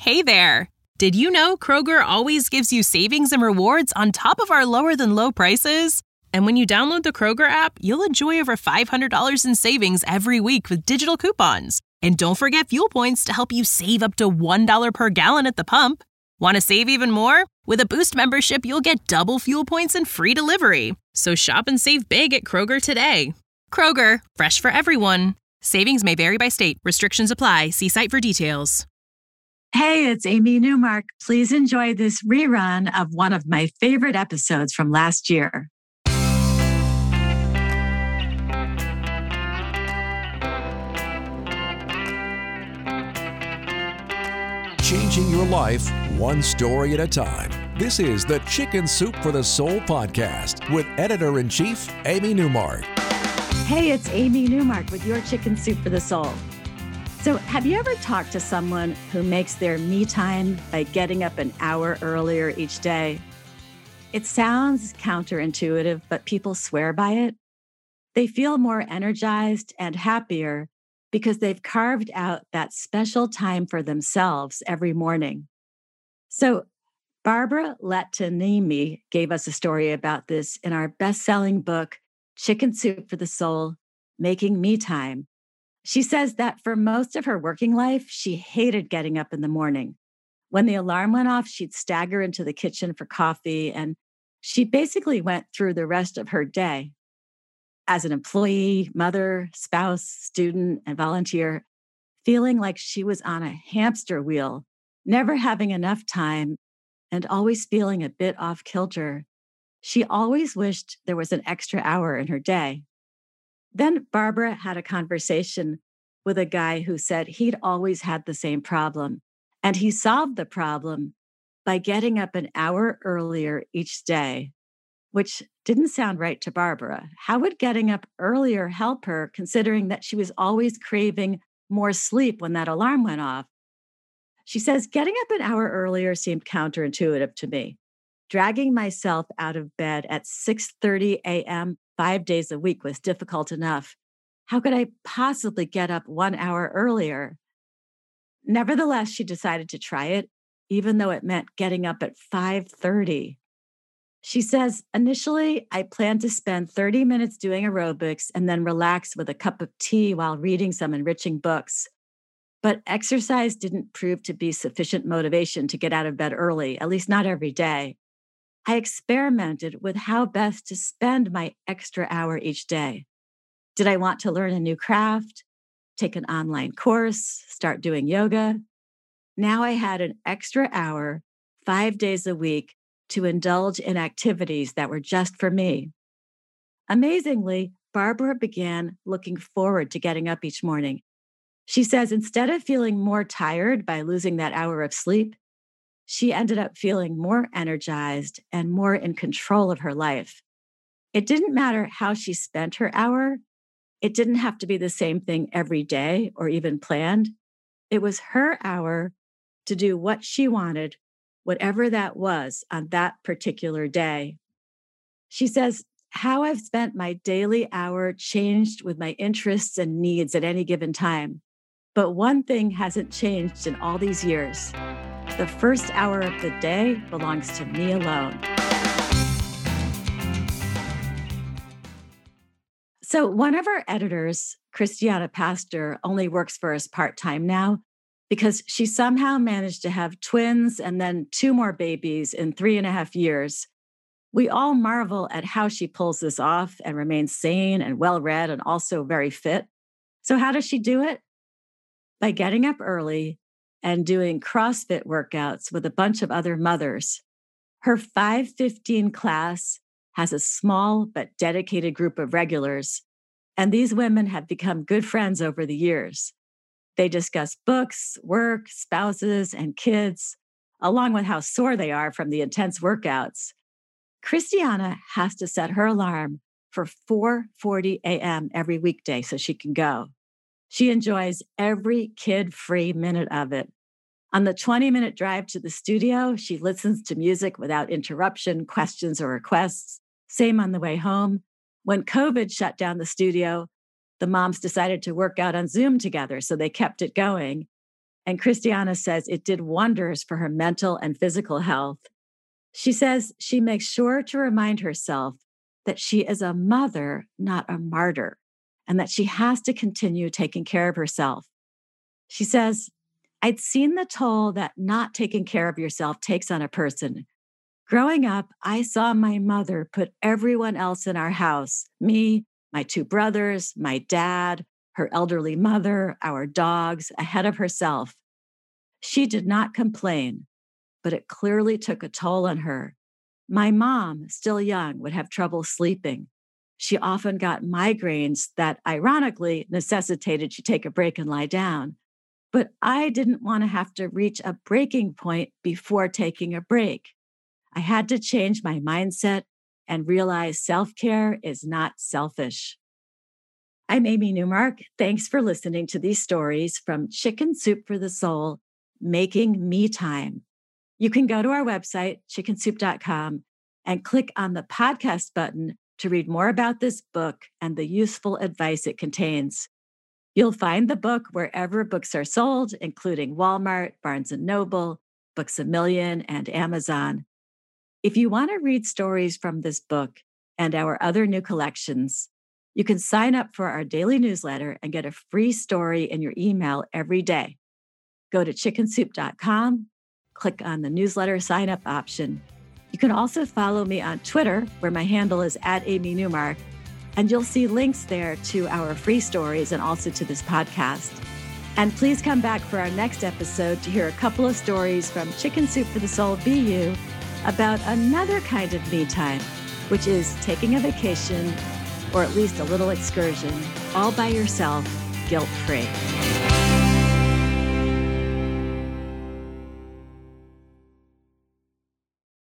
Hey there! Did you know Kroger always gives you savings and rewards on top of our lower-than-low prices? And when you download the Kroger app, you'll enjoy over $500 in savings every week with digital coupons. And don't forget fuel points to help you save up to $1 per gallon at the pump. Want to save even more? With a Boost membership, you'll get double fuel points and free delivery. So shop and save big at Kroger today. Kroger, fresh for everyone. Savings may vary by state. Restrictions apply. See site for details. Hey, it's Amy Newmark. Please enjoy this rerun of one of my favorite episodes from last year. Changing your life one story at a time. This is the Chicken Soup for the Soul podcast with Editor-in-Chief Amy Newmark. Hey, it's Amy Newmark with your Chicken Soup for the Soul. So have you ever talked to someone who makes their me time by getting up an hour earlier each day? It sounds counterintuitive, but people swear by it. They feel more energized and happier because they've carved out that special time for themselves every morning. So Barbara Lettanimi gave us a story about this in our best-selling book, Chicken Soup for the Soul, Making Me Time. She says that for most of her working life, she hated getting up in the morning. When the alarm went off, she'd stagger into the kitchen for coffee, and she basically went through the rest of her day. As an employee, mother, spouse, student, and volunteer, feeling like she was on a hamster wheel, never having enough time, and always feeling a bit off kilter, she always wished there was an extra hour in her day. Then Barbara had a conversation with a guy who said he'd always had the same problem, and he solved the problem by getting up an hour earlier each day, which didn't sound right to Barbara. How would getting up earlier help her, considering that she was always craving more sleep when that alarm went off? She says, getting up an hour earlier seemed counterintuitive to me. Dragging myself out of bed at 6:30 a.m. 5 days a week was difficult enough. How could I possibly get up 1 hour earlier? Nevertheless, she decided to try it, even though it meant getting up at 5:30. She says, initially, I planned to spend 30 minutes doing aerobics and then relax with a cup of tea while reading some enriching books. But exercise didn't prove to be sufficient motivation to get out of bed early, at least not every day. I experimented with how best to spend my extra hour each day. Did I want to learn a new craft, take an online course, start doing yoga? Now I had an extra hour, 5 days a week, to indulge in activities that were just for me. Amazingly, Barbara began looking forward to getting up each morning. She says instead of feeling more tired by losing that hour of sleep, she ended up feeling more energized and more in control of her life. It didn't matter how she spent her hour. It didn't have to be the same thing every day or even planned. It was her hour to do what she wanted, whatever that was on that particular day. She says, how I've spent my daily hour changed with my interests and needs at any given time. But one thing hasn't changed in all these years. The first hour of the day belongs to me alone. So one of our editors, Christiana Pastor, only works for us part-time now because she somehow managed to have twins and then 2 more babies in 3.5 years. We all marvel at how she pulls this off and remains sane and well-read and also very fit. So how does she do it? By getting up early and doing CrossFit workouts with a bunch of other mothers. Her 5:15 class has a small but dedicated group of regulars, and these women have become good friends over the years. They discuss books, work, spouses, and kids, along with how sore they are from the intense workouts. Christiana has to set her alarm for 4:40 a.m. every weekday so she can go. She enjoys every kid-free minute of it. On the 20-minute drive to the studio, she listens to music without interruption, questions, or requests. Same on the way home. When COVID shut down the studio, the moms decided to work out on Zoom together, so they kept it going. And Christiana says it did wonders for her mental and physical health. She says she makes sure to remind herself that she is a mother, not a martyr, and that she has to continue taking care of herself. She says, I'd seen the toll that not taking care of yourself takes on a person. Growing up, I saw my mother put everyone else in our house, me, my two brothers, my dad, her elderly mother, our dogs, ahead of herself. She did not complain, but it clearly took a toll on her. My mom, still young, would have trouble sleeping. She often got migraines that ironically necessitated she take a break and lie down. But I didn't want to have to reach a breaking point before taking a break. I had to change my mindset and realize self-care is not selfish. I'm Amy Newmark. Thanks for listening to these stories from Chicken Soup for the Soul, Making Me Time. You can go to our website, chickensoup.com, and click on the podcast button to read more about this book and the useful advice it contains. You'll find the book wherever books are sold, including Walmart, Barnes & Noble, Books A Million, and Amazon. If you want to read stories from this book and our other new collections, you can sign up for our daily newsletter and get a free story in your email every day. Go to chickensoup.com, click on the newsletter sign-up option. You can also follow me on Twitter, where my handle is @AmyNewmark, and you'll see links there to our free stories and also to this podcast. And please come back for our next episode to hear a couple of stories from Chicken Soup for the Soul BU about another kind of me time, which is taking a vacation or at least a little excursion all by yourself, guilt-free.